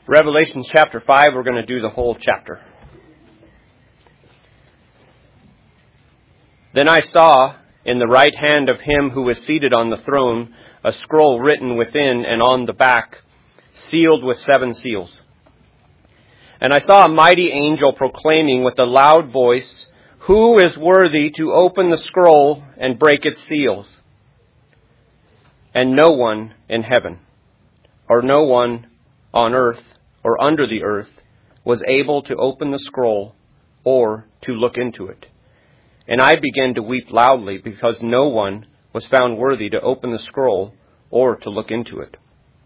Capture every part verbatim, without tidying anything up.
Revelation chapter five, we're going to do the whole chapter. Then I saw in the right hand of him who was seated on the throne a scroll written within and on the back, sealed with seven seals. And I saw a mighty angel proclaiming with a loud voice, "Who is worthy to open the scroll and break its seals?" And no one in heaven, or no one on earth, or under the earth, was able to open the scroll or to look into it. And I began to weep loudly because no one was found worthy to open the scroll or to look into it.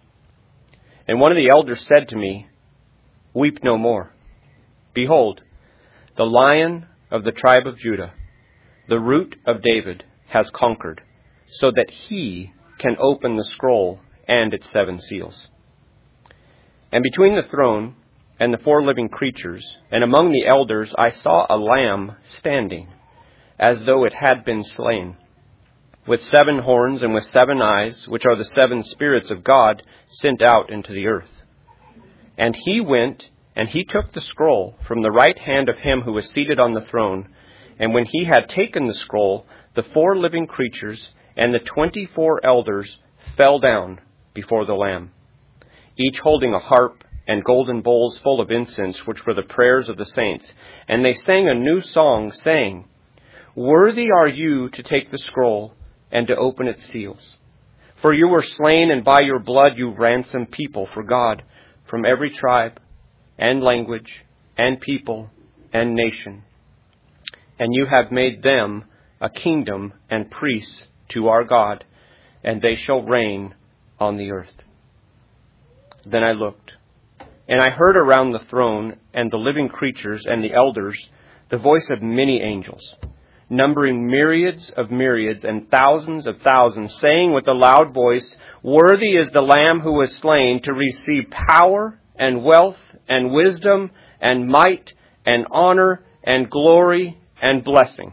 And one of the elders said to me, "Weep no more. Behold, the Lion of the tribe of Judah, the Root of David, has conquered, so that he can open the scroll and its seven seals." And between the throne and the four living creatures, and among the elders, I saw a lamb standing, as though it had been slain, with seven horns and with seven eyes, which are the seven spirits of God sent out into the earth. And he went, and he took the scroll from the right hand of him who was seated on the throne. And when he had taken the scroll, the four living creatures and the twenty-four elders fell down before the Lamb, each holding a harp and golden bowls full of incense, which were the prayers of the saints. And they sang a new song, saying, "Worthy are you to take the scroll and to open its seals. For you were slain, and by your blood you ransomed people for God from every tribe and language and people and nation. And you have made them a kingdom and priests to our God, and they shall reign on the earth." Then I looked, and I heard around the throne and the living creatures and the elders the voice of many angels, numbering myriads of myriads and thousands of thousands, saying with a loud voice, "Worthy is the Lamb who was slain to receive power and wealth and wisdom and might and honor and glory and blessing."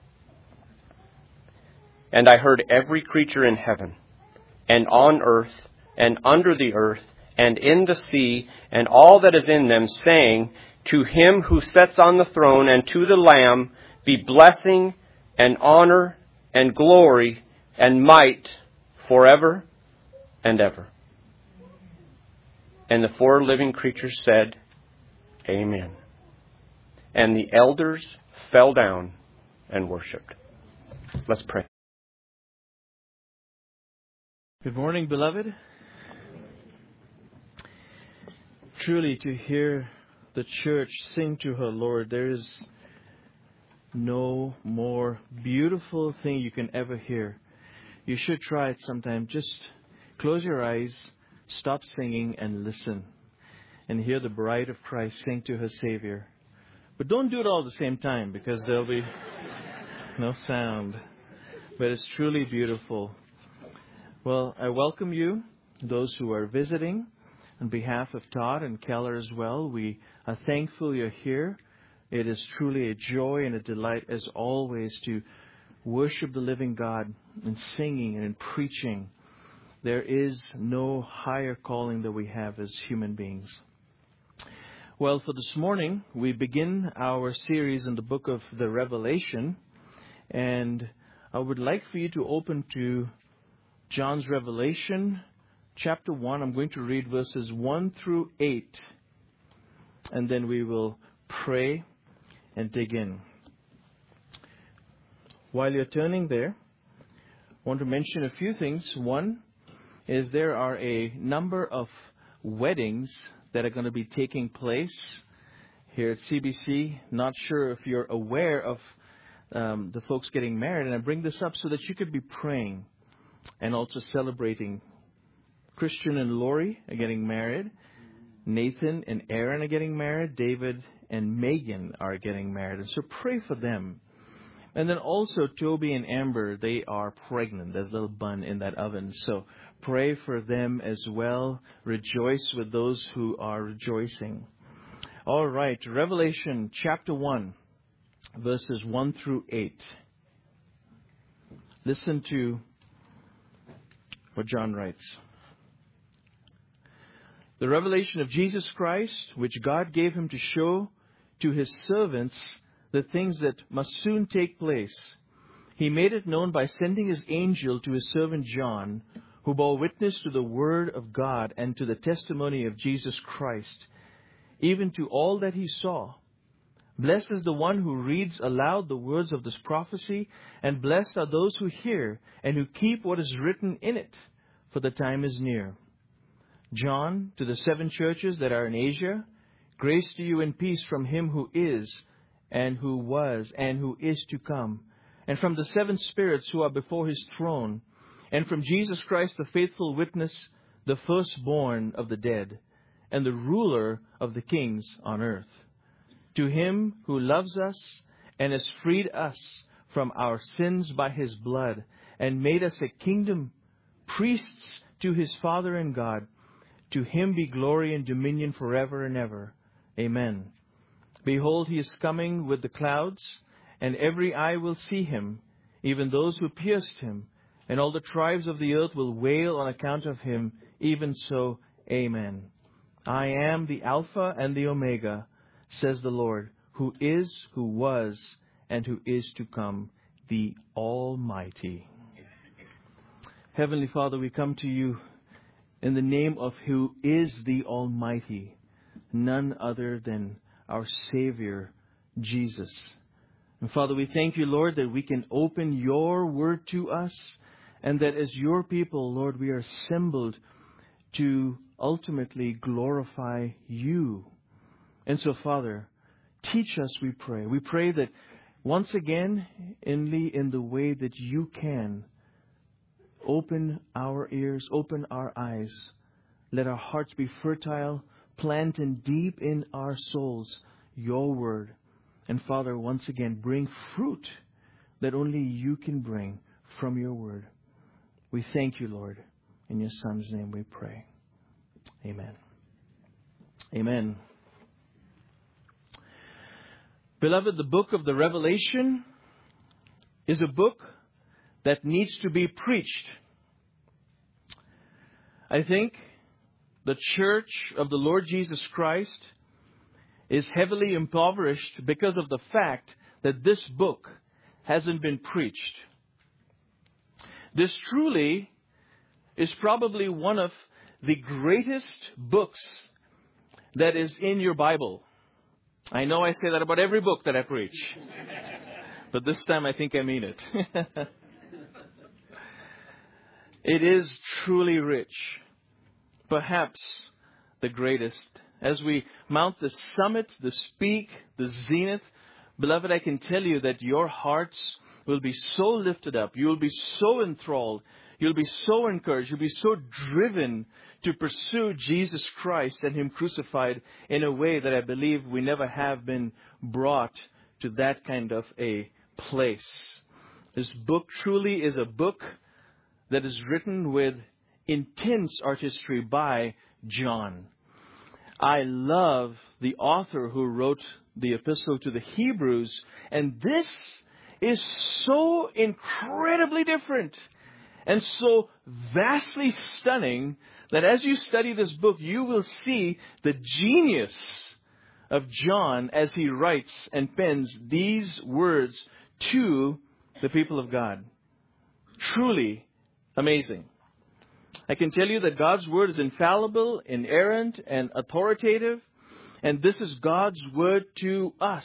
And I heard every creature in heaven and on earth and under the earth and in the sea and all that is in them, saying, "To him who sits on the throne and to the Lamb be blessing and honor and glory and might forever and ever." And the four living creatures said, "Amen." And the elders fell down and worshipped. Let's pray. Good morning, beloved. Truly, to hear the church sing to her Lord, there is no more beautiful thing you can ever hear. You should try it sometime. Just close your eyes, stop singing, and listen, and hear the bride of Christ sing to her Savior. But don't do it all at the same time, because there'll be no sound. But it's truly beautiful. Well, I welcome you, those who are visiting. On behalf of Todd and Keller as well, we are thankful you're here. It is truly a joy and a delight, as always, to worship the living God in singing and in preaching. There is no higher calling that we have as human beings. Well, for this morning, we begin our series in the book of the Revelation. And I would like for you to open to John's Revelation, chapter one. I'm going to read verses one through eight. And then we will pray and dig in. While you're turning there, I want to mention a few things. One is there are a number of weddings that are going to be taking place here at C B C. Not sure if you're aware of um, the folks getting married. And I bring this up so that you could be praying and also celebrating. Christian and Lori are getting married. Nathan and Aaron are getting married. David and Megan are getting married. And so pray for them. And then also Toby and Amber, they are pregnant. There's a little bun in that oven. So pray for them as well. Rejoice with those who are rejoicing. All right. Revelation chapter one, verses one through eight. Listen to what John writes. The revelation of Jesus Christ, which God gave him to show to his servants the things that must soon take place. He made it known by sending his angel to his servant John, who bore witness to the word of God and to the testimony of Jesus Christ, even to all that he saw. Blessed is the one who reads aloud the words of this prophecy, and blessed are those who hear and who keep what is written in it, for the time is near. John, to the seven churches that are in Asia, grace to you and peace from him who is, and who was, and who is to come, and from the seven spirits who are before his throne, and from Jesus Christ, the faithful witness, the firstborn of the dead, and the ruler of the kings on earth. To him who loves us and has freed us from our sins by his blood, and made us a kingdom, priests to his Father and God, to him be glory and dominion forever and ever. Amen. Behold, he is coming with the clouds, and every eye will see him, even those who pierced him, and all the tribes of the earth will wail on account of him. Even so, amen. I am the Alpha and the Omega, says the Lord, who is, who was, and who is to come, the Almighty. Heavenly Father, we come to you in the name of who is the Almighty, none other than our Savior, Jesus. And Father, we thank you, Lord, that we can open your word to us, and that as your people, Lord, we are assembled to ultimately glorify you. And so, Father, teach us, we pray. We pray that once again, only in the way that you can, open our ears, open our eyes. Let our hearts be fertile, plant in deep in our souls your word. And Father, once again, bring fruit that only you can bring from your word. We thank you, Lord. In your Son's name we pray. Amen. Amen. Beloved, the book of the Revelation is a book that needs to be preached. I think the church of the Lord Jesus Christ is heavily impoverished because of the fact that this book hasn't been preached. This truly is probably one of the greatest books that is in your Bible. I know I say that about every book that I preach, but this time I think I mean it. It is truly rich, perhaps the greatest. As we mount the summit, the peak, the zenith, beloved, I can tell you that your hearts will be so lifted up. You will be so enthralled. You'll be so encouraged. You'll be so driven to pursue Jesus Christ and Him crucified in a way that I believe we never have been brought to that kind of a place. This book truly is a book that is written with intense artistry by John. I love the author who wrote the epistle to the Hebrews, and this is so incredibly different and so vastly stunning that as you study this book, you will see the genius of John as he writes and pens these words to the people of God. Truly amazing. I can tell you that God's word is infallible, inerrant, and authoritative, and this is God's word to us.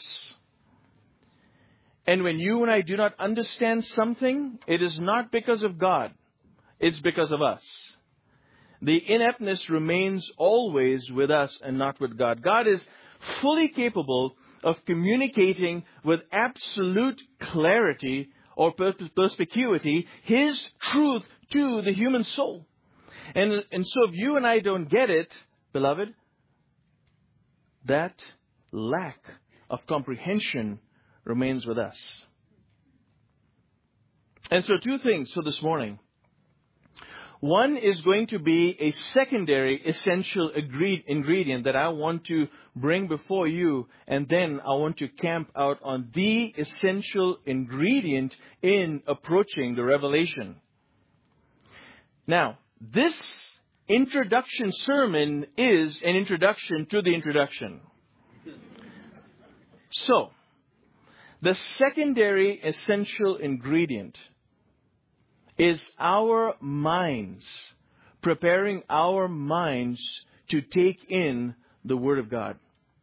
And when you and I do not understand something, it is not because of God. It's because of us. The ineptness remains always with us and not with God. God is fully capable of communicating with absolute clarity or perspicuity His truth to the human soul. And, and so if you and I don't get it, beloved, that lack of comprehension remains with us. And so two things for this morning. One is going to be a secondary essential ingredient that I want to bring before you, and then I want to camp out on the essential ingredient in approaching the revelation. Now, this introduction sermon is an introduction to the introduction. So, the secondary essential ingredient is our minds, preparing our minds to take in the Word of God.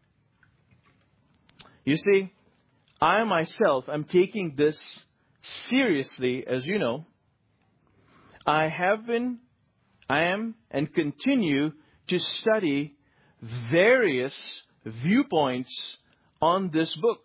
You see, I myself am taking this seriously, as you know. I have been, I am, and continue to study various viewpoints on this book.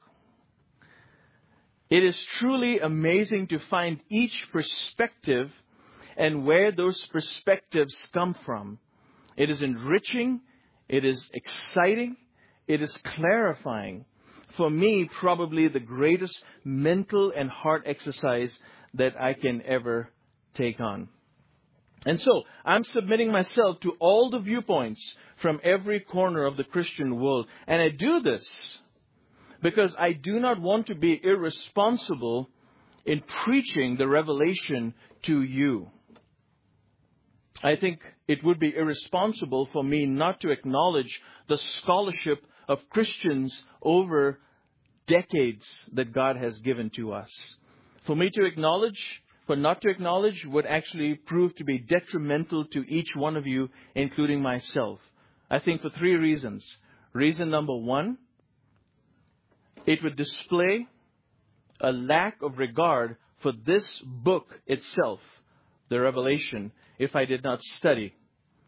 It is truly amazing to find each perspective and where those perspectives come from. It is enriching, it is exciting, it is clarifying. For me, probably the greatest mental and heart exercise that I can ever take on. And so, I'm submitting myself to all the viewpoints from every corner of the Christian world. And I do this because I do not want to be irresponsible in preaching the revelation to you. I think it would be irresponsible for me not to acknowledge the scholarship of Christians over decades that God has given to us. For me to acknowledge, for not to acknowledge, would actually prove to be detrimental to each one of you, including myself. I think for three reasons. Reason number one, it would display a lack of regard for this book itself, the Revelation, if I did not study.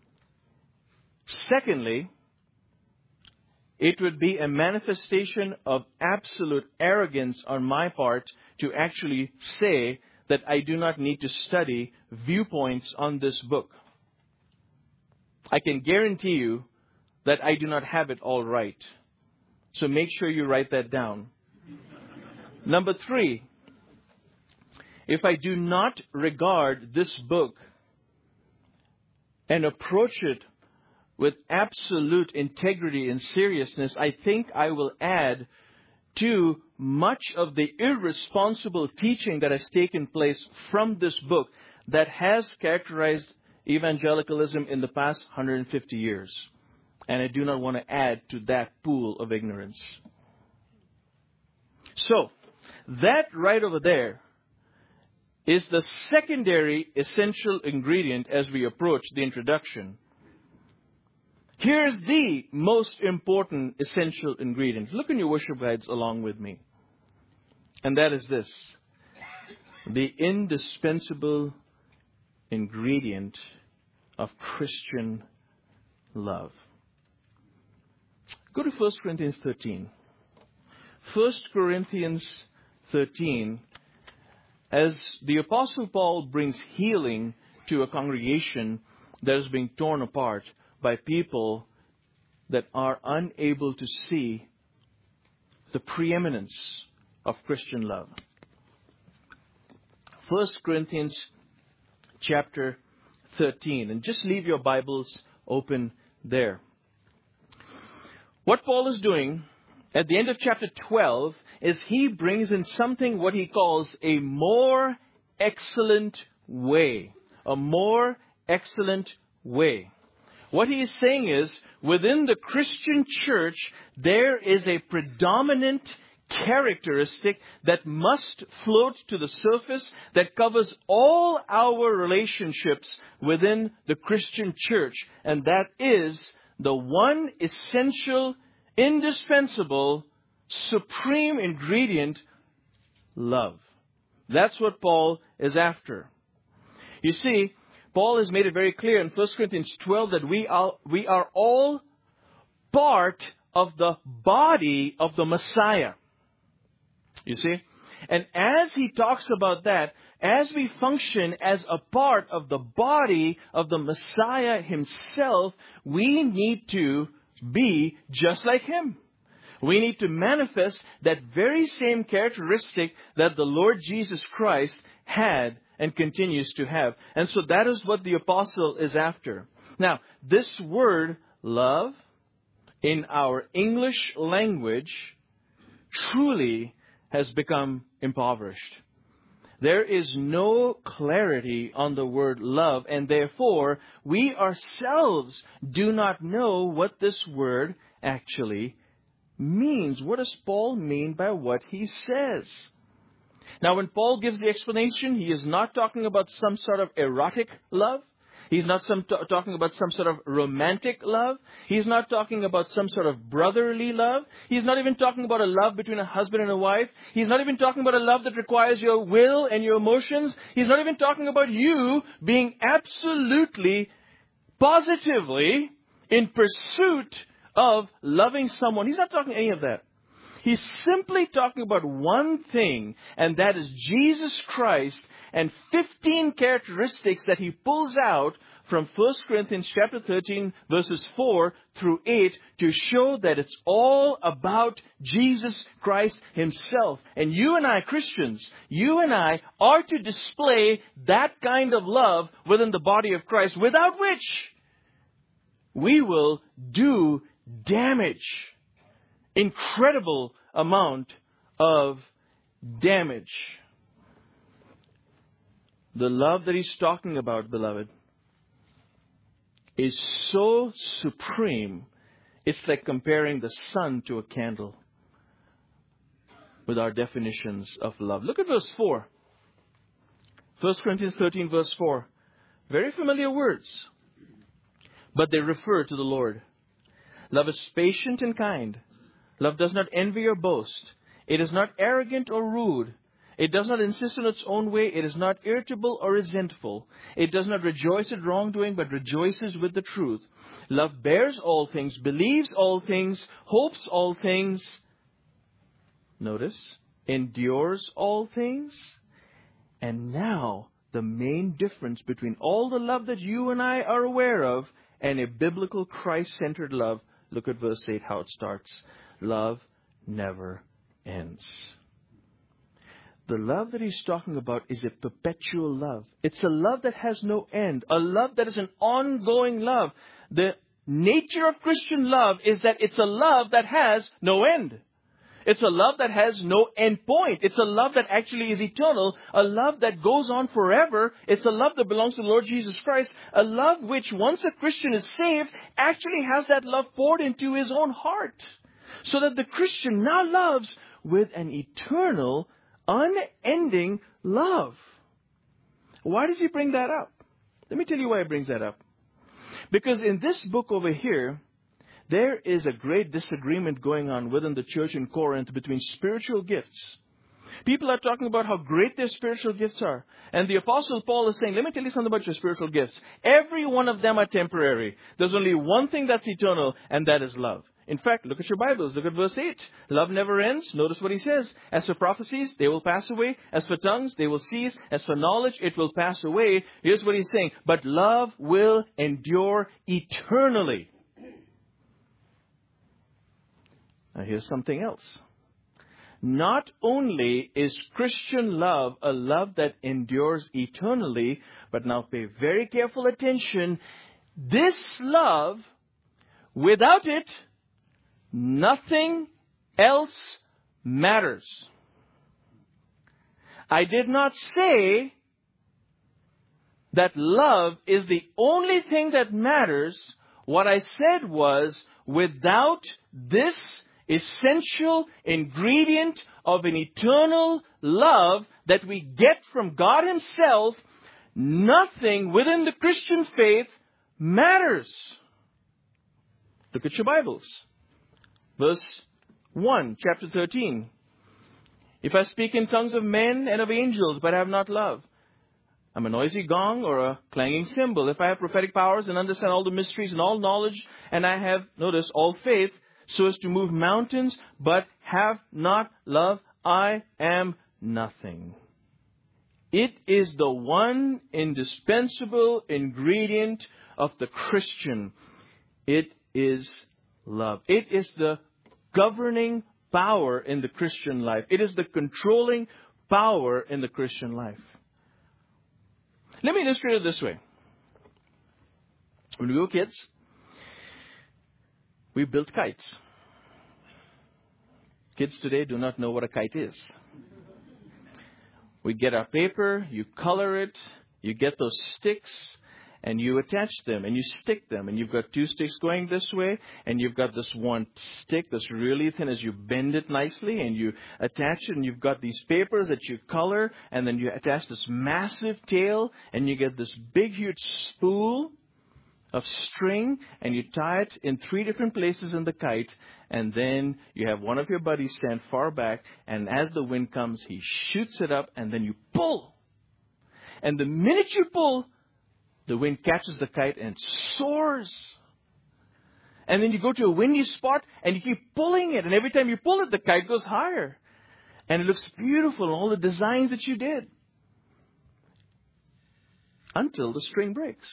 Secondly, it would be a manifestation of absolute arrogance on my part to actually say that I do not need to study viewpoints on this book. I can guarantee you that I do not have it all right. So make sure you write that down. Number three, if I do not regard this book and approach it with absolute integrity and seriousness, I think I will add to much of the irresponsible teaching that has taken place from this book that has characterized evangelicalism in the past one hundred fifty years. And I do not want to add to that pool of ignorance. So, that right over there is the secondary essential ingredient as we approach the introduction. Here's the most important essential ingredient. Look in your worship guides along with me. And that is this. The indispensable ingredient of Christian love. Go to First Corinthians thirteen. First Corinthians thirteen, as the Apostle Paul brings healing to a congregation that is being torn apart by people that are unable to see the preeminence of Christian love. First Corinthians chapter thirteen. And just leave your Bibles open there. What Paul is doing at the end of chapter twelve is he brings in something what he calls a more excellent way. A more excellent way. What he is saying is, within the Christian church, there is a predominant characteristic that must float to the surface that covers all our relationships within the Christian church. And that is the one essential, indispensable, supreme ingredient, love. That's what Paul is after. You see, Paul has made it very clear in First Corinthians twelve that we are, we are all part of the body of the Messiah. You see? And as he talks about that, as we function as a part of the body of the Messiah himself, we need to be just like him. We need to manifest that very same characteristic that the Lord Jesus Christ had and continues to have. And so that is what the apostle is after. Now, this word, love, in our English language, truly has become impoverished. There is no clarity on the word love, and therefore we ourselves do not know what this word actually means. What does Paul mean by what he says? Now, when Paul gives the explanation, he is not talking about some sort of erotic love. He's not some t- talking about some sort of romantic love. He's not talking about some sort of brotherly love. He's not even talking about a love between a husband and a wife. He's not even talking about a love that requires your will and your emotions. He's not even talking about you being absolutely, positively in pursuit of loving someone. He's not talking any of that. He's simply talking about one thing, and that is Jesus Christ and fifteen characteristics that he pulls out from First Corinthians chapter thirteen, verses four through eight, to show that it's all about Jesus Christ himself. And you and I, Christians, you and I are to display that kind of love within the body of Christ, without which we will do damage. Incredible amount of damage. The love that he's talking about, beloved, is so supreme, it's like comparing the sun to a candle with our definitions of love. Look at verse four. First Corinthians thirteen, verse four. Very familiar words, but they refer to the Lord. Love is patient and kind. Love does not envy or boast. It is not arrogant or rude. It does not insist on its own way. It is not irritable or resentful. It does not rejoice at wrongdoing, but rejoices with the truth. Love bears all things, believes all things, hopes all things. Notice, endures all things. And now, the main difference between all the love that you and I are aware of and a biblical Christ-centered love. Look at verse eight, how it starts. Love never ends. The love that he's talking about is a perpetual love. It's a love that has no end. A love that is an ongoing love. The nature of Christian love is that it's a love that has no end. It's a love that has no end point. It's a love that actually is eternal. A love that goes on forever. It's a love that belongs to the Lord Jesus Christ. A love which, once a Christian is saved, actually has that love poured into his own heart. So that the Christian now loves with an eternal, unending love. Why does he bring that up? Let me tell you why he brings that up. Because in this book over here, there is a great disagreement going on within the church in Corinth between spiritual gifts. People are talking about how great their spiritual gifts are. And the Apostle Paul is saying, let me tell you something about your spiritual gifts. Every one of them are temporary. There's only one thing that's eternal, and that is love. In fact, look at your Bibles. Look at verse eight. Love never ends. Notice what he says. As for prophecies, they will pass away. As for tongues, they will cease. As for knowledge, it will pass away. Here's what he's saying. But love will endure eternally. Now here's something else. Not only is Christian love a love that endures eternally, but now pay very careful attention. This love, without it, nothing else matters. I did not say that love is the only thing that matters. What I said was, without this essential ingredient of an eternal love that we get from God Himself, nothing within the Christian faith matters. Look at your Bibles. Verse one, chapter thirteen. If I speak in tongues of men and of angels, but have not love, I'm a noisy gong or a clanging cymbal. If I have prophetic powers and understand all the mysteries and all knowledge, and I have, notice, all faith, so as to move mountains, but have not love, I am nothing. It is the one indispensable ingredient of the Christian. It is love. It is the governing power in the Christian life. It is the controlling power in the Christian life. Let me illustrate it this way. When we were kids, we built kites. Kids today do not know what a kite is. We get our paper, you color it, you get those sticks, and you attach them, and you stick them. And you've got two sticks going this way, and you've got this one stick that's really thin as you bend it nicely, and you attach it, and you've got these papers that you color, and then you attach this massive tail, and you get this big, huge spool of string, and you tie it in three different places in the kite, and then you have one of your buddies stand far back, and as the wind comes, he shoots it up, and then you pull. And the minute you pull, the wind catches the kite and soars. And then you go to a windy spot, and you keep pulling it, and every time you pull it, the kite goes higher. And it looks beautiful, all the designs that you did. Until the string breaks.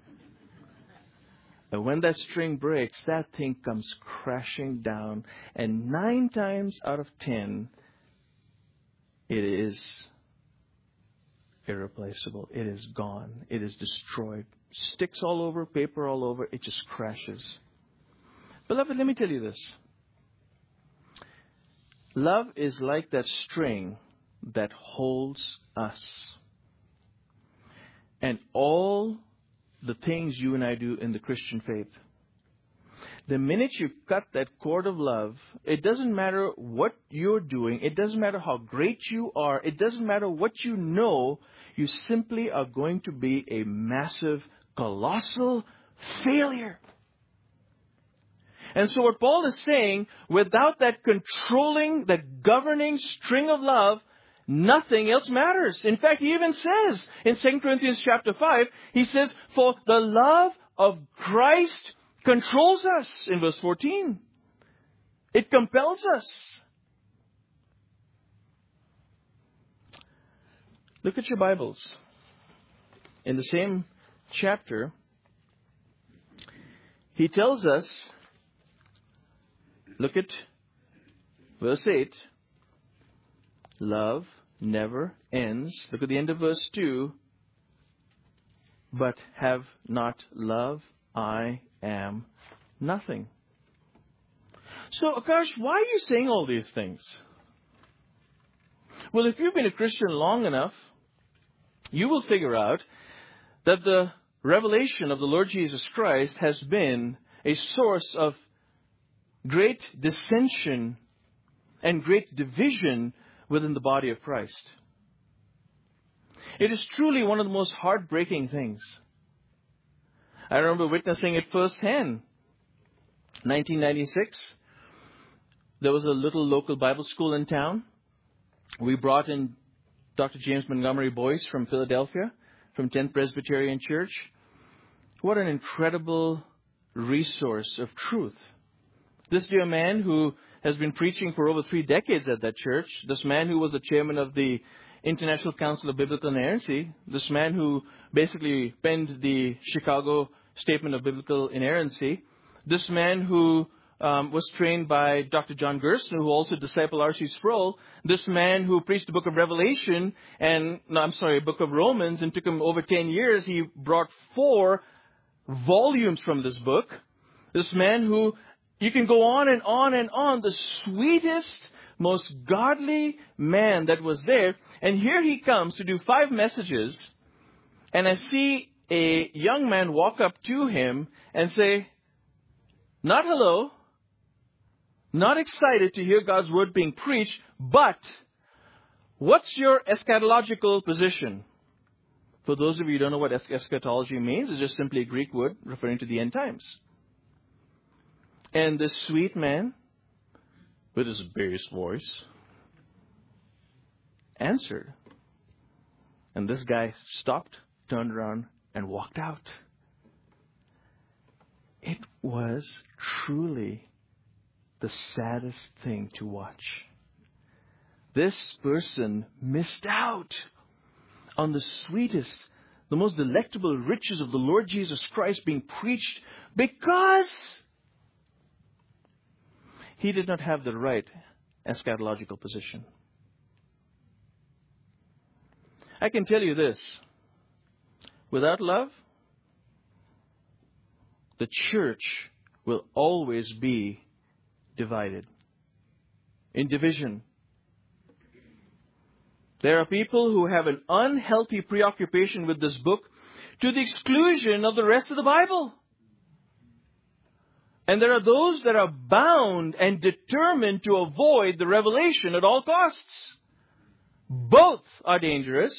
And when that string breaks, that thing comes crashing down. And nine times out of ten, it is irreplaceable. It is gone. It is destroyed. Sticks all over, paper all over. It just crashes. Beloved, let me tell you this. Love is like that string that holds us. And all the things you and I do in the Christian faith. The minute you cut that cord of love, it doesn't matter what you're doing. It doesn't matter how great you are. It doesn't matter what you know. You simply are going to be a massive, colossal failure. And so what Paul is saying, without that controlling, that governing string of love, nothing else matters. In fact, he even says in Second Corinthians chapter five, he says, for the love of Christ controls us, in verse fourteen. It compels us. Look at your Bibles. In the same chapter, he tells us, look at verse eight. Love never ends. Look at the end of verse two. But have not love, I am nothing. So, Akash, why are you saying all these things? Well, if you've been a Christian long enough, you will figure out that the revelation of the Lord Jesus Christ has been a source of great dissension and great division within the body of Christ. It is truly one of the most heartbreaking things. I remember witnessing it firsthand. nineteen ninety-six, there was a little local Bible school in town. We brought in Doctor James Montgomery Boyce from Philadelphia, from tenth Presbyterian Church. What an incredible resource of truth. This dear man who has been preaching for over three decades at that church, this man who was the chairman of the International Council of Biblical Inerrancy, this man who basically penned the Chicago Statement of Biblical Inerrancy, this man who um, was trained by Doctor John Gerstner, who also discipled R C Sproul, this man who preached the book of Revelation, and, no, I'm sorry, book of Romans, and took him over ten years. He brought four volumes from this book. This man who, you can go on and on and on, the sweetest, most godly man that was there. And here he comes to do five messages. And I see a young man walk up to him and say, not hello, not excited to hear God's word being preached, but what's your eschatological position? For those of you who don't know what eschatology means, it's just simply a Greek word referring to the end times. And this sweet man, with his bass voice, answered. And this guy stopped, turned around, and walked out. It was truly the saddest thing to watch. This person missed out on the sweetest, the most delectable riches of the Lord Jesus Christ being preached because he did not have the right eschatological position. I can tell you this. Without love, the church will always be divided, in division. There are people who have an unhealthy preoccupation with this book to the exclusion of the rest of the Bible. And there are those that are bound and determined to avoid the revelation at all costs. Both are dangerous.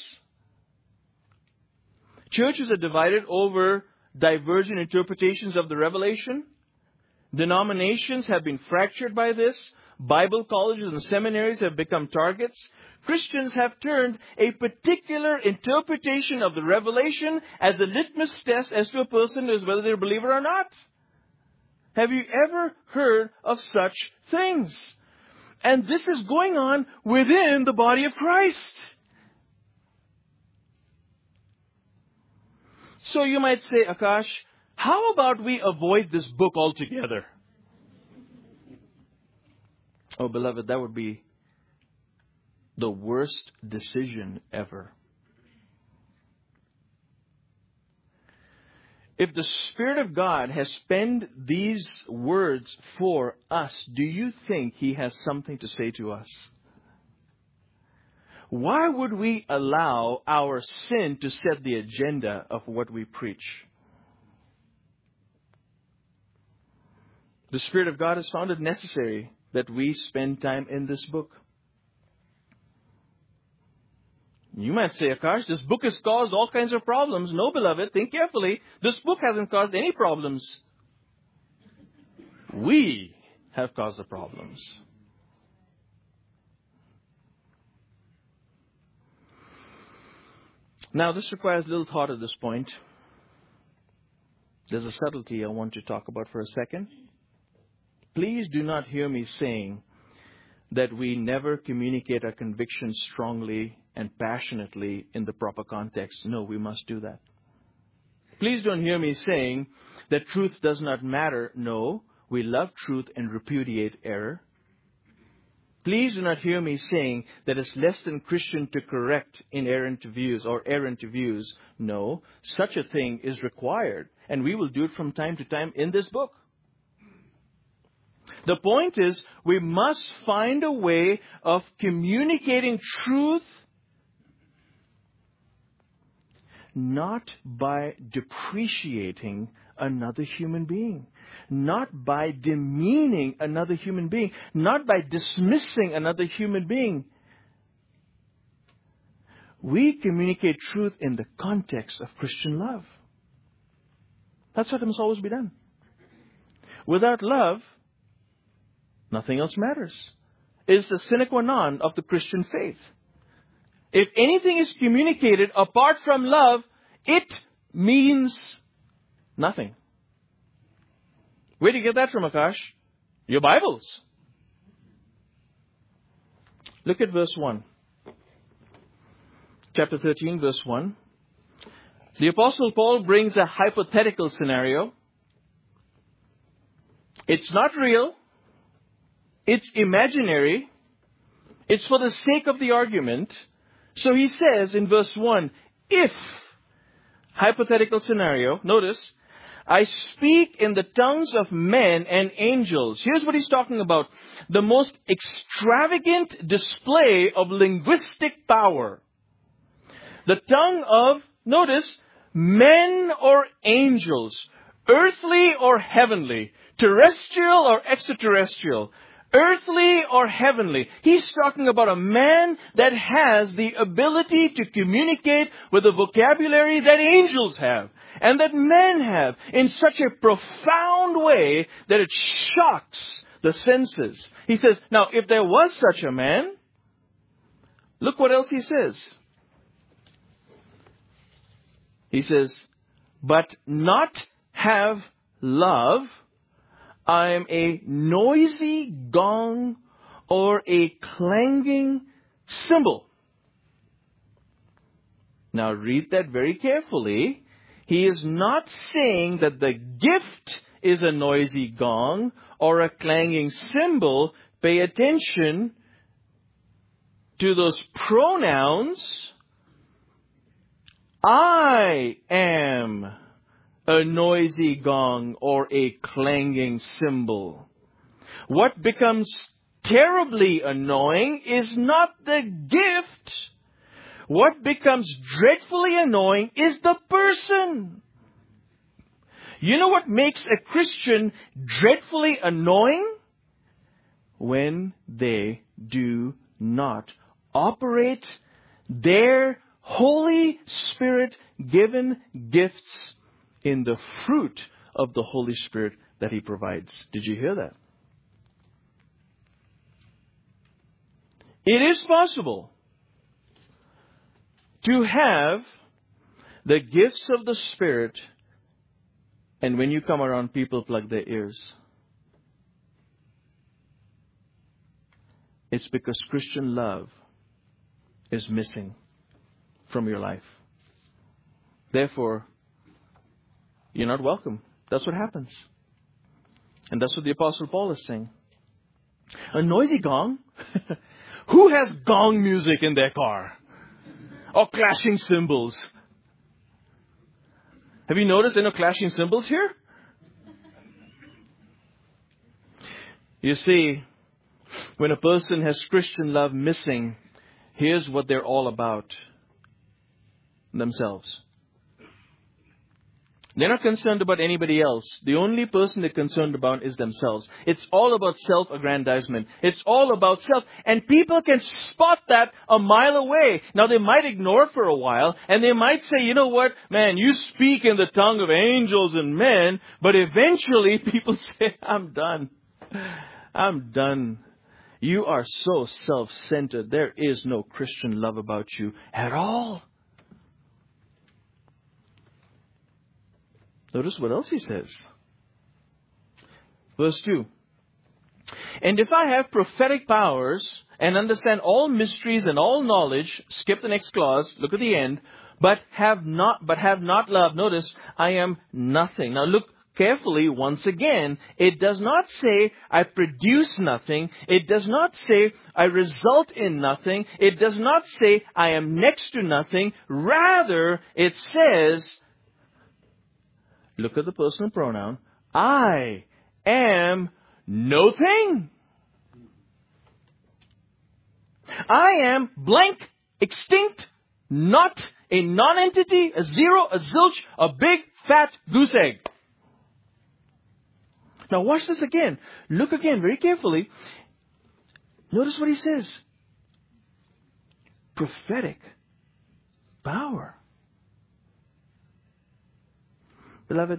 Churches are divided over divergent interpretations of the revelation. Denominations have been fractured by this. Bible colleges and seminaries have become targets. Christians have turned a particular interpretation of the revelation as a litmus test as to a person is whether they're a believer or not. Have you ever heard of such things? And this is going on within the body of Christ. So you might say, Akash, how about we avoid this book altogether? Oh, beloved, that would be the worst decision ever. If the Spirit of God has penned these words for us, do you think He has something to say to us? Why would we allow our sin to set the agenda of what we preach? The Spirit of God has found it necessary that we spend time in this book. You might say, Akash, this book has caused all kinds of problems. No, beloved, think carefully. This book hasn't caused any problems. We have caused the problems. Now, this requires little thought at this point. There's a subtlety I want to talk about for a second. Please do not hear me saying that we never communicate our convictions strongly and passionately in the proper context. No, we must do that. Please don't hear me saying that truth does not matter. No, we love truth and repudiate error. Please do not hear me saying that it's less than Christian to correct inerrant views or errant views. No, such a thing is required, and we will do it from time to time in this book. The point is, we must find a way of communicating truth not by depreciating another human being, not by demeaning another human being, not by dismissing another human being. We communicate truth in the context of Christian love. That's what must always be done. Without love, nothing else matters. It's the sine qua non of the Christian faith. If anything is communicated apart from love, it means nothing. Where do you get that from, Akash? Your Bibles. Look at verse one. Chapter thirteen, verse one. The Apostle Paul brings a hypothetical scenario. It's not real. It's imaginary. It's for the sake of the argument. So he says in verse one, if, hypothetical scenario, notice, I speak in the tongues of men and angels. Here's what he's talking about. The most extravagant display of linguistic power. The tongue of, notice, men or angels, earthly or heavenly, terrestrial or extraterrestrial, earthly or heavenly. He's talking about a man that has the ability to communicate with the vocabulary that angels have and that men have in such a profound way that it shocks the senses. He says, now, if there was such a man, look what else he says. He says, but not have love, I am a noisy gong or a clanging cymbal. Now read that very carefully. He is not saying that the gift is a noisy gong or a clanging cymbal. Pay attention to those pronouns. I am a noisy gong or a clanging cymbal. What becomes terribly annoying is not the gift, What becomes dreadfully annoying is the person. You know what makes a Christian dreadfully annoying? When they do not operate their Holy Spirit-given gifts in the fruit of the Holy Spirit that He provides. Did you hear that? It is possible to have the gifts of the Spirit, and when you come around, people plug their ears. It's because Christian love is missing from your life. Therefore, you're not welcome. That's what happens. And that's what the Apostle Paul is saying. A noisy gong? Who has gong music in their car? Or clashing cymbals? Have you noticed there are no clashing cymbals here? You see, when a person has Christian love missing, here's what they're all about. Themselves. They're not concerned about anybody else. The only person they're concerned about is themselves. It's all about self-aggrandizement. It's all about self. And people can spot that a mile away. Now, they might ignore it for a while. And they might say, you know what? Man, you speak in the tongue of angels and men. But eventually, people say, I'm done. I'm done. You are so self-centered. There is no Christian love about you at all. Notice what else he says. Verse two. And if I have prophetic powers and understand all mysteries and all knowledge, skip the next clause, look at the end, but have not, but have not love. Notice, I am nothing. Now look carefully once again. It does not say I produce nothing. It does not say I result in nothing. It does not say I am next to nothing. Rather, it says, look at the personal pronoun. I am no thing. I am blank, extinct, not a non-entity, a zero, a zilch, a big, fat goose egg. Now watch this again. Look again very carefully. Notice what he says. Prophetic power. Beloved,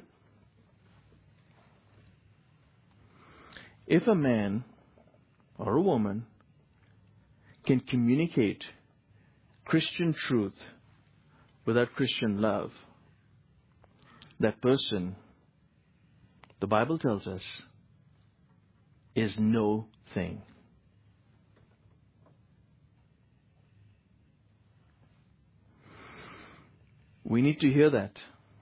if a man or a woman can communicate Christian truth without Christian love, that person, the Bible tells us, is no thing. We need to hear that.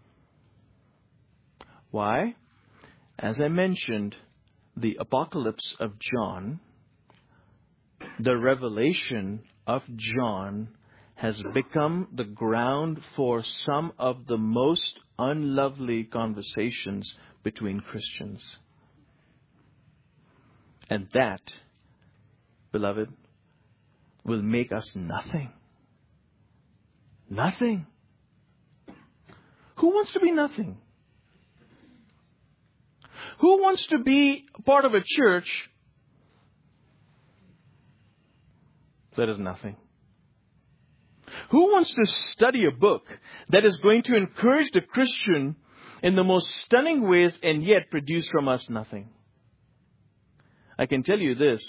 Why? As I mentioned, the apocalypse of John, the revelation of John, has become the ground for some of the most unlovely conversations between Christians. And that, beloved, will make us nothing. Nothing. Who wants to be nothing? Who wants to be part of a church that is nothing? Who wants to study a book that is going to encourage the Christian in the most stunning ways and yet produce from us nothing? I can tell you this.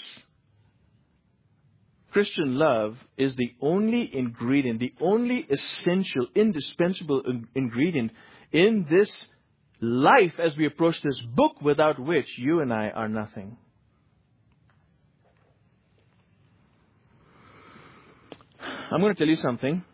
Christian love is the only ingredient, the only essential, indispensable ingredient in this life as we approach this book, without which you and I are nothing. I'm going to tell you something.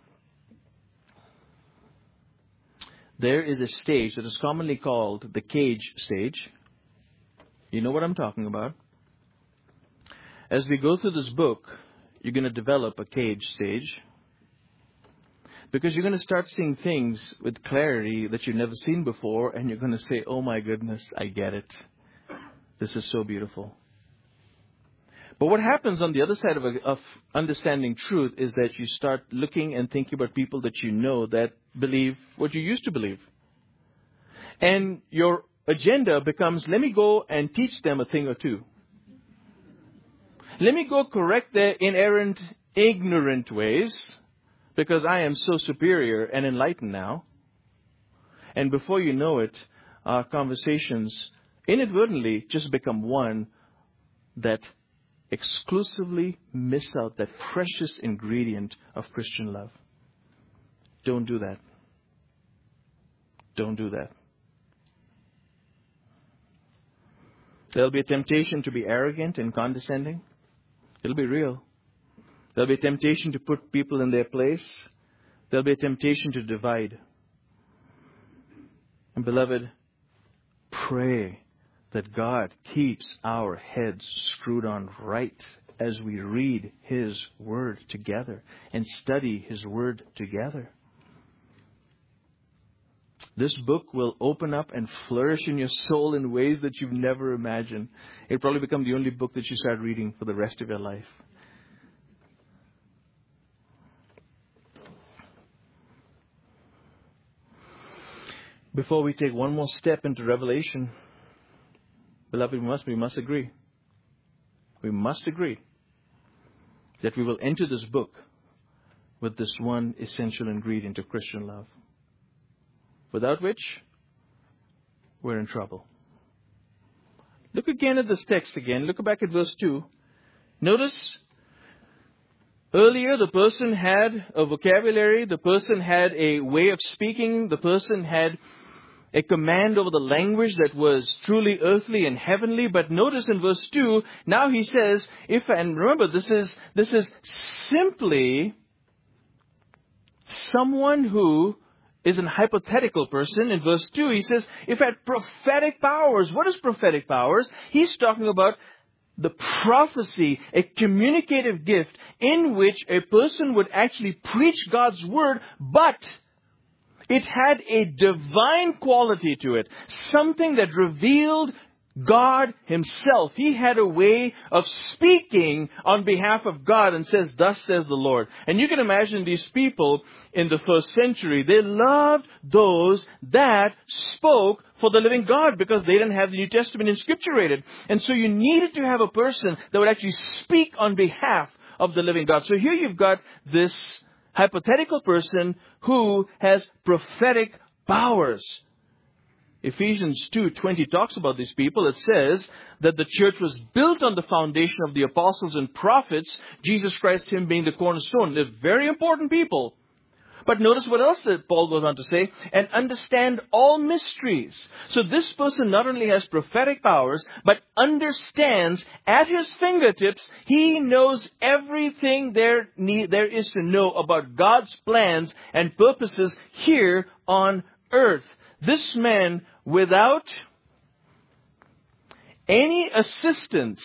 There is a stage that is commonly called the cage stage. You know what I'm talking about. As we go through this book, you're going to develop a cage stage. Because you're going to start seeing things with clarity that you've never seen before, and you're going to say, oh my goodness, I get it. This is so beautiful. But what happens on the other side of, a, of understanding truth is that you start looking and thinking about people that you know that believe what you used to believe. And your agenda becomes, let me go and teach them a thing or two. Let me go correct their inerrant, ignorant ways, because I am so superior and enlightened now. And before you know it, our conversations inadvertently just become one that exclusively miss out that precious ingredient of Christian love. Don't do that. Don't do that. There'll be a temptation to be arrogant and condescending. It'll be real. There'll be a temptation to put people in their place. There'll be a temptation to divide. And beloved, pray that God keeps our heads screwed on right as we read His Word together and study His Word together. This book will open up and flourish in your soul in ways that you've never imagined. It'll probably become the only book that you start reading for the rest of your life. Before we take one more step into Revelation, beloved, we must, we must agree. We must agree that we will enter this book with this one essential ingredient of Christian love, without which we're in trouble. Look again at this text again. Look back at verse two. Notice, earlier the person had a vocabulary, the person had a way of speaking, the person had a command over the language that was truly earthly and heavenly. But notice in verse two, now he says, if, and remember, this is, this is simply someone who is an hypothetical person. In verse two, he says, if had prophetic powers. What is prophetic powers? He's talking about the prophecy, a communicative gift in which a person would actually preach God's word, but it had a divine quality to it. Something that revealed God Himself. He had a way of speaking on behalf of God and says, thus says the Lord. And you can imagine these people in the first century. They loved those that spoke for the living God because they didn't have the New Testament inscripturated. And so you needed to have a person that would actually speak on behalf of the living God. So here you've got this hypothetical person who has prophetic powers. Ephesians two twenty talks about these people. It says that the church was built on the foundation of the apostles and prophets, Jesus Christ, Him being the cornerstone. They're very important people. But notice what else that Paul goes on to say, and understand all mysteries. So this person not only has prophetic powers, but understands at his fingertips, he knows everything there, need, there is to know about God's plans and purposes here on earth. This man, without any assistance,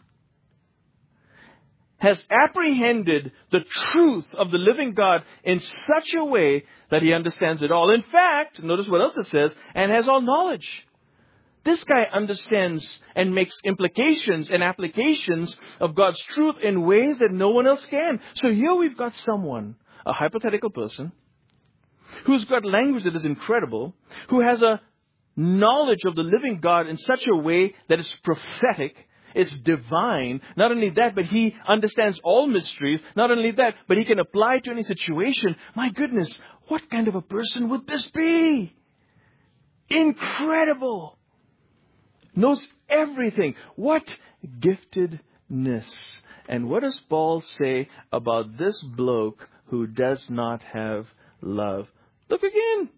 has apprehended the truth of the living God in such a way that he understands it all. In fact, notice what else it says, and has all knowledge. This guy understands and makes implications and applications of God's truth in ways that no one else can. So here we've got someone, a hypothetical person, who's got language that is incredible, who has a knowledge of the living God in such a way that it's prophetic, it's divine. Not only that, but he understands all mysteries. Not only that, but he can apply it to any situation. My goodness, what kind of a person would this be? Incredible. Knows everything. What giftedness. And what does Paul say about this bloke who does not have love? Look again.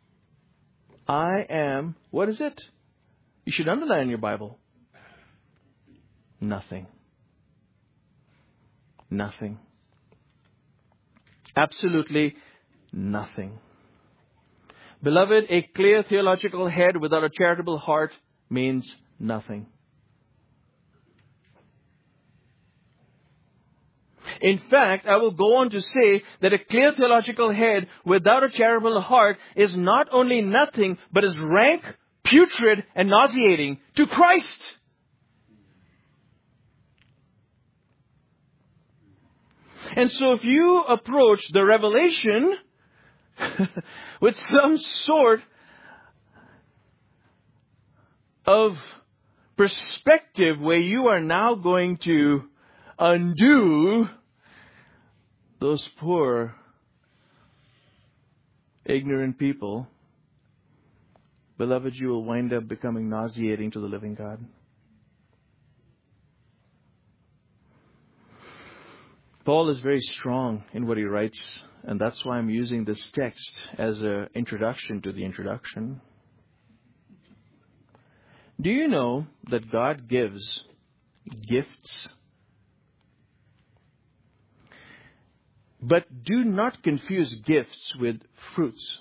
I am, what is it? You should underline in your Bible. Nothing. Nothing. Absolutely nothing. Beloved, a clear theological head without a charitable heart means nothing. In fact, I will go on to say that a clear theological head without a charitable heart is not only nothing, but is rank, putrid, and nauseating to Christ. And so if you approach the revelation with some sort of perspective where you are now going to undo those poor, ignorant people, beloved, you will wind up becoming nauseating to the living God. Paul is very strong in what he writes, and that's why I'm using this text as an introduction to the introduction. Do you know that God gives gifts? But do not confuse gifts with fruits.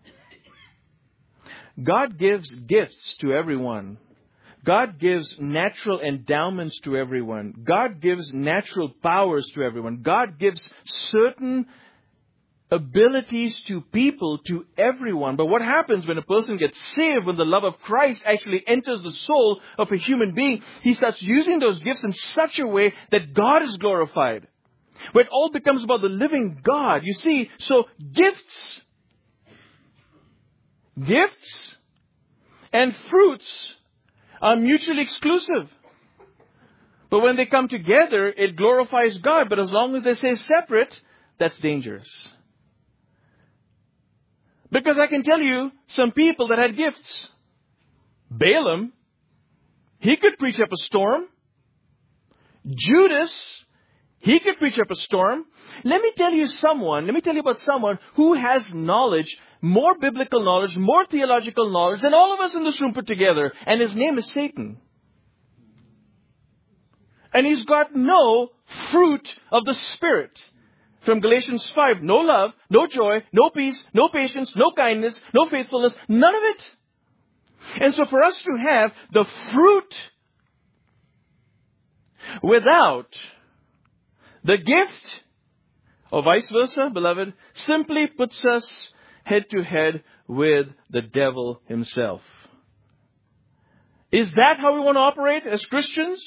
God gives gifts to everyone. God gives natural endowments to everyone. God gives natural powers to everyone. God gives certain abilities to people, to everyone. But what happens when a person gets saved, when the love of Christ actually enters the soul of a human being? He starts using those gifts in such a way that God is glorified. Where it all becomes about the living God. You see, so gifts, gifts and fruits are mutually exclusive. But when they come together, it glorifies God. But as long as they stay separate, that's dangerous. Because I can tell you some people that had gifts. Balaam, he could preach up a storm. Judas, he could preach up a storm. Let me tell you someone, let me tell you about someone who has knowledge, more biblical knowledge, more theological knowledge than all of us in this room put together. And his name is Satan. And he's got no fruit of the Spirit. From Galatians five, no love, no joy, no peace, no patience, no kindness, no faithfulness, none of it. And so for us to have the fruit without the gift, or vice versa, beloved, simply puts us head to head with the devil himself. Is that how we want to operate as Christians?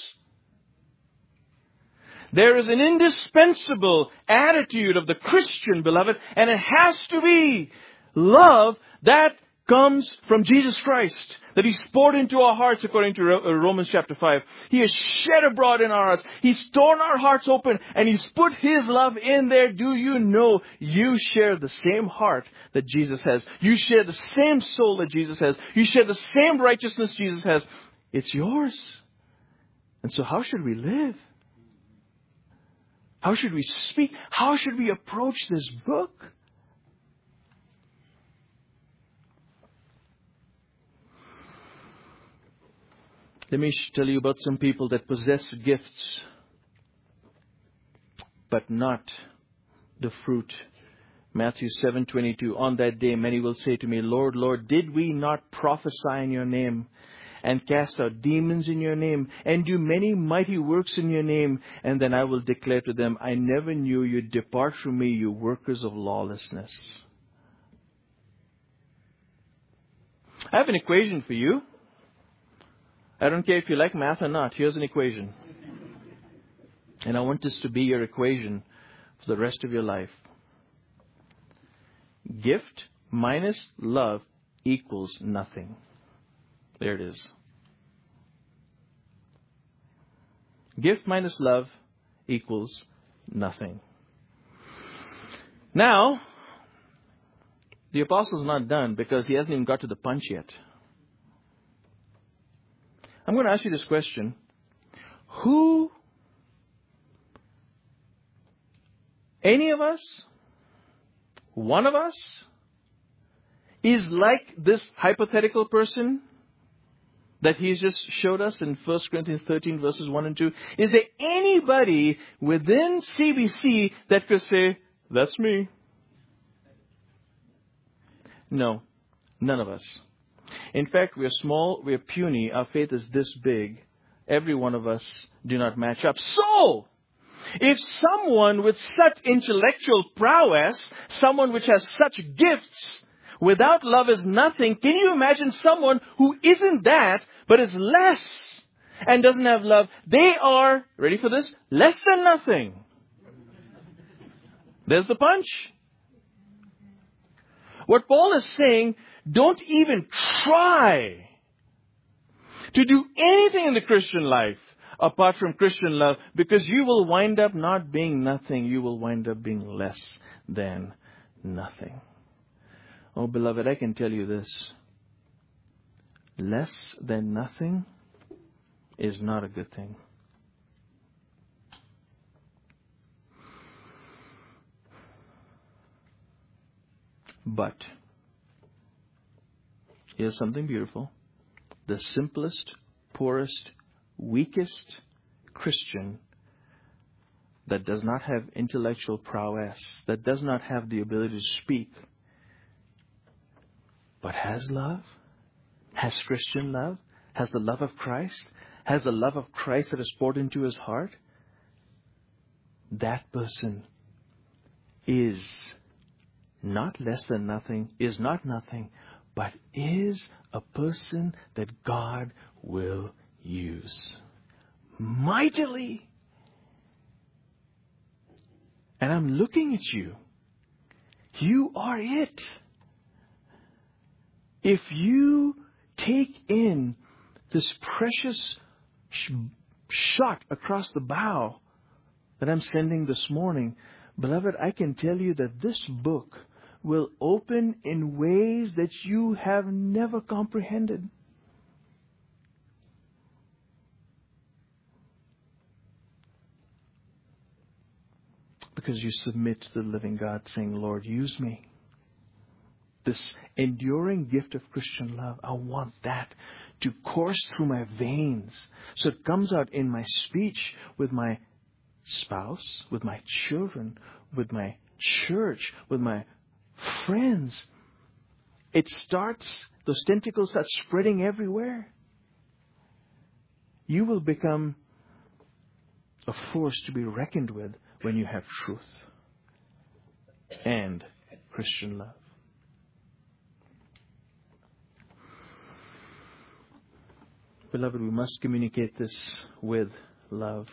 There is an indispensable attitude of the Christian, beloved, and it has to be love that comes from Jesus Christ, that He's poured into our hearts according to Romans chapter five. He has shed abroad in our hearts. He's torn our hearts open and He's put His love in there. Do you know you share the same heart that Jesus has? You share the same soul that Jesus has. You share the same righteousness Jesus has. It's yours. And so how should we live? How should we speak? How should we approach this book? Let me tell you about some people that possess gifts, but not the fruit. Matthew seven twenty-two. On that day, many will say to me, Lord, Lord, did we not prophesy in your name, and cast out demons in your name, and do many mighty works in your name? And then I will declare to them, I never knew you. Depart from me, you workers of lawlessness. I have an equation for you. I don't care if you like math or not. Here's an equation. And I want this to be your equation for the rest of your life. Gift minus love equals nothing. There it is. Gift minus love equals nothing. Now, the apostle's not done because he hasn't even got to the punch yet. I'm going to ask you this question. Who, any of us, one of us, is like this hypothetical person that he's just showed us in First Corinthians thirteen verses one and two? Is there anybody within C B C that could say, that's me? No, none of us. In fact, we are small, we are puny, our faith is this big. Every one of us do not match up. So, if someone with such intellectual prowess, someone which has such gifts, without love is nothing, can you imagine someone who isn't that, but is less, and doesn't have love? They are, ready for this, less than nothing. There's the punch. What Paul is saying, don't even try to do anything in the Christian life apart from Christian love, because you will wind up not being nothing. You will wind up being less than nothing. Oh, beloved, I can tell you this. Less than nothing is not a good thing. But here's something beautiful. The simplest, poorest, weakest Christian that does not have intellectual prowess, that does not have the ability to speak, but has love, has Christian love, has the love of Christ, has the love of Christ that is poured into his heart, that person is not less than nothing, is not nothing, but is a person that God will use mightily. And I'm looking at you. You are it. If you take in this precious sh- shot across the bow that I'm sending this morning, beloved, I can tell you that this book will open in ways that you have never comprehended. Because you submit to the living God, saying, Lord, use me. This enduring gift of Christian love, I want that to course through my veins. So it comes out in my speech with my spouse, with my children, with my church, with my friends. It starts, those tentacles start spreading everywhere. You will become a force to be reckoned with when you have truth and Christian love. Beloved, we must communicate this with love.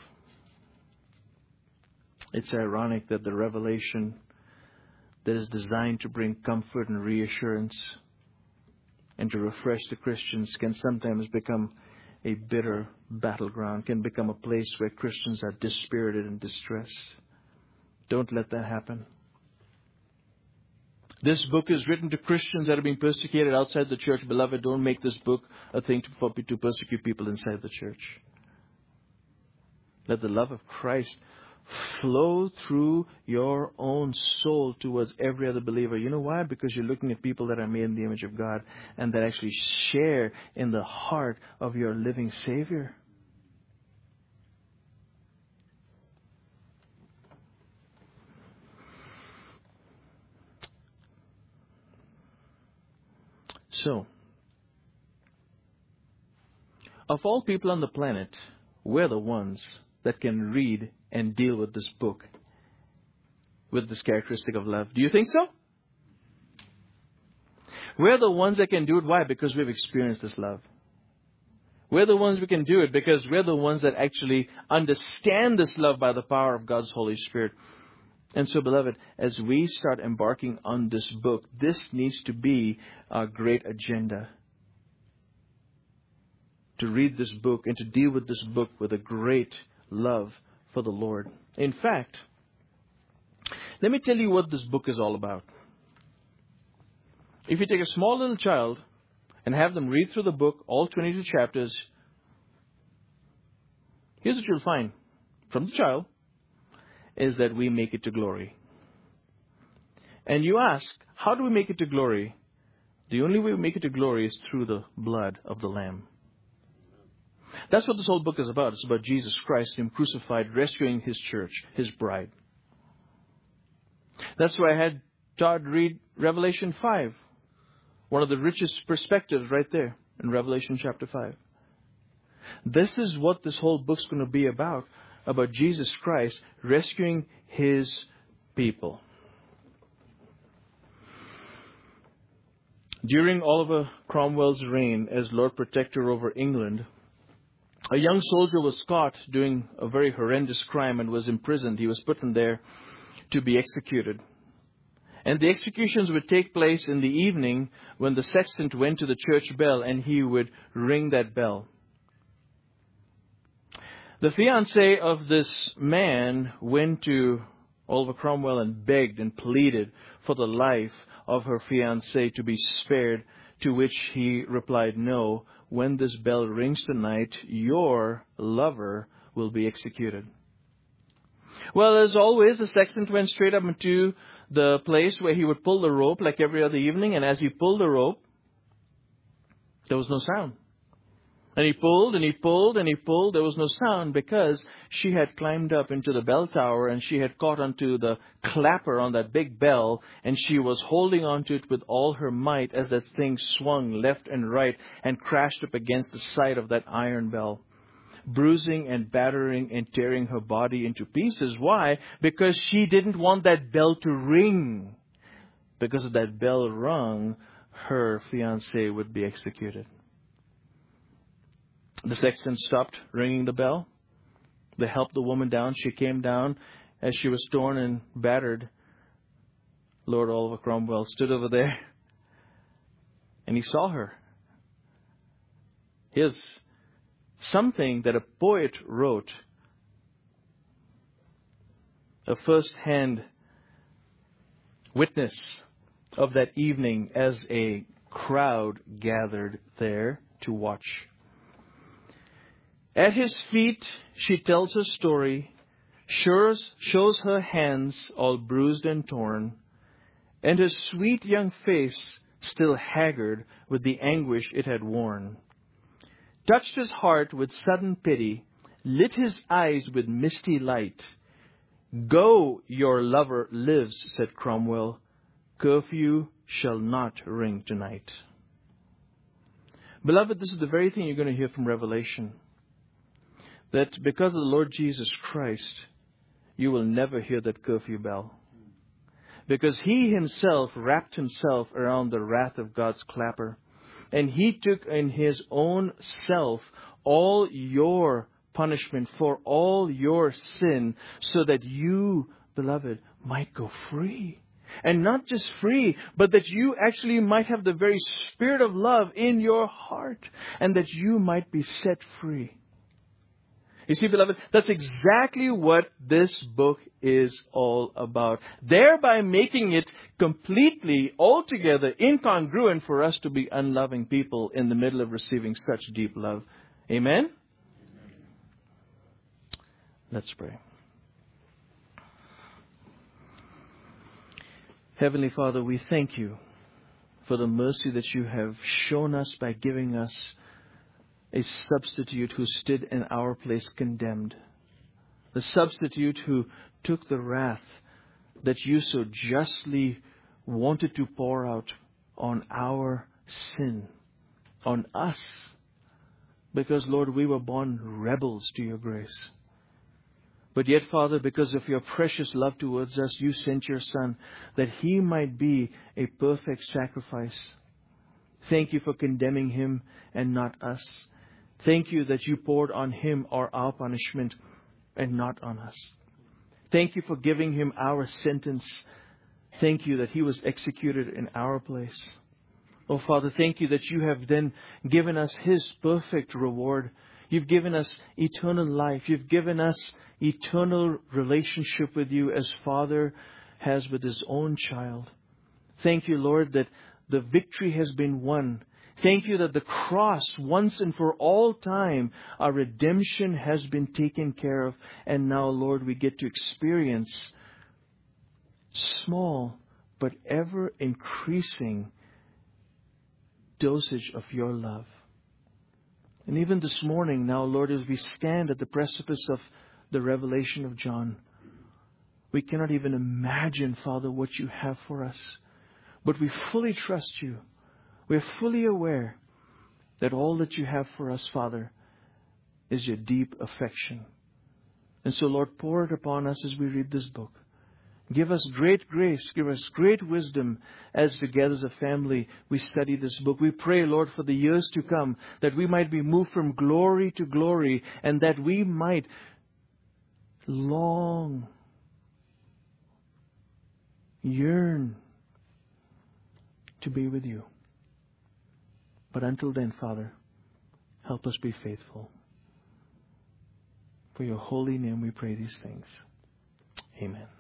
It's ironic that the revelation that is designed to bring comfort and reassurance and to refresh the Christians can sometimes become a bitter battleground, can become a place where Christians are dispirited and distressed. Don't let that happen. This book is written to Christians that are being persecuted outside the church. Beloved, don't make this book a thing to, to persecute people inside the church. Let the love of Christ flow through your own soul towards every other believer. You know why? Because you're looking at people that are made in the image of God and that actually share in the heart of your living Savior. So, of all people on the planet, we're the ones that can read and deal with this book with this characteristic of love. Do you think so? We're the ones that can do it. Why? Because we've experienced this love. We're the ones who can do it because we're the ones that actually understand this love by the power of God's Holy Spirit. And so, beloved, as we start embarking on this book, this needs to be our great agenda. To read this book and to deal with this book with a great love for the Lord. In fact, let me tell you what this book is all about. If you take a small little child and have them read through the book, all twenty-two chapters, here's what you'll find from the child, is that we make it to glory. And you ask, how do we make it to glory? The only way we make it to glory is through the blood of the Lamb. That's what this whole book is about. It's about Jesus Christ, Him crucified, rescuing His church, His bride. That's why I had Todd read Revelation five. One of the richest perspectives right there in Revelation chapter five. This is what this whole book's going to be about. About Jesus Christ rescuing His people. During Oliver Cromwell's reign as Lord Protector over England, a young soldier was caught doing a very horrendous crime and was imprisoned. He was put in there to be executed. And the executions would take place in the evening when the sexton went to the church bell and he would ring that bell. The fiancée of this man went to Oliver Cromwell and begged and pleaded for the life of her fiancé to be spared, to which he replied, "No, when this bell rings tonight, your lover will be executed." Well, as always, the sexton went straight up into the place where he would pull the rope like every other evening, and as he pulled the rope, there was no sound. And he pulled and he pulled and he pulled. There was no sound because she had climbed up into the bell tower and she had caught onto the clapper on that big bell, and she was holding onto it with all her might as that thing swung left and right and crashed up against the side of that iron bell, bruising and battering and tearing her body into pieces. Why? Because she didn't want that bell to ring. Because if that bell rung, her fiancé would be executed. The sexton stopped ringing the bell. They helped the woman down. She came down as she was torn and battered. Lord Oliver Cromwell stood over there and he saw her. Here's something that a poet wrote, a first-hand witness of that evening as a crowd gathered there to watch. At his feet, she tells her story, shows, shows her hands all bruised and torn, and her sweet young face still haggard with the anguish it had worn. Touched his heart with sudden pity, lit his eyes with misty light. "Go, your lover lives," said Cromwell. "Curfew shall not ring tonight." Beloved, this is the very thing you're going to hear from Revelation. That because of the Lord Jesus Christ, you will never hear that curfew bell. Because He Himself wrapped Himself around the wrath of God's clapper. And He took in His own self all your punishment for all your sin, so that you, beloved, might go free. And not just free, but that you actually might have the very Spirit of love in your heart, and that you might be set free. You see, beloved, that's exactly what this book is all about. Thereby making it completely, altogether incongruent for us to be unloving people in the middle of receiving such deep love. Amen? Let's pray. Heavenly Father, we thank You for the mercy that You have shown us by giving us a substitute who stood in our place condemned. The substitute who took the wrath that You so justly wanted to pour out on our sin, on us. Because, Lord, we were born rebels to Your grace. But yet, Father, because of Your precious love towards us, You sent Your Son that He might be a perfect sacrifice. Thank You for condemning Him and not us. Thank You that You poured on Him our, our punishment and not on us. Thank You for giving Him our sentence. Thank You that He was executed in our place. Oh, Father, thank You that You have then given us His perfect reward. You've given us eternal life. You've given us eternal relationship with You as Father has with His own child. Thank You, Lord, that the victory has been won. Thank You that the cross, once and for all time, our redemption has been taken care of. And now, Lord, we get to experience small but ever increasing dosage of Your love. And even this morning now, Lord, as we stand at the precipice of the revelation of John, we cannot even imagine, Father, what You have for us. But we fully trust You. We are fully aware that all that You have for us, Father, is Your deep affection. And so, Lord, pour it upon us as we read this book. Give us great grace. Give us great wisdom as together as a family we study this book. We pray, Lord, for the years to come, that we might be moved from glory to glory, and that we might long yearn to be with you. But until then, Father, help us be faithful. For your holy name we pray these things. Amen.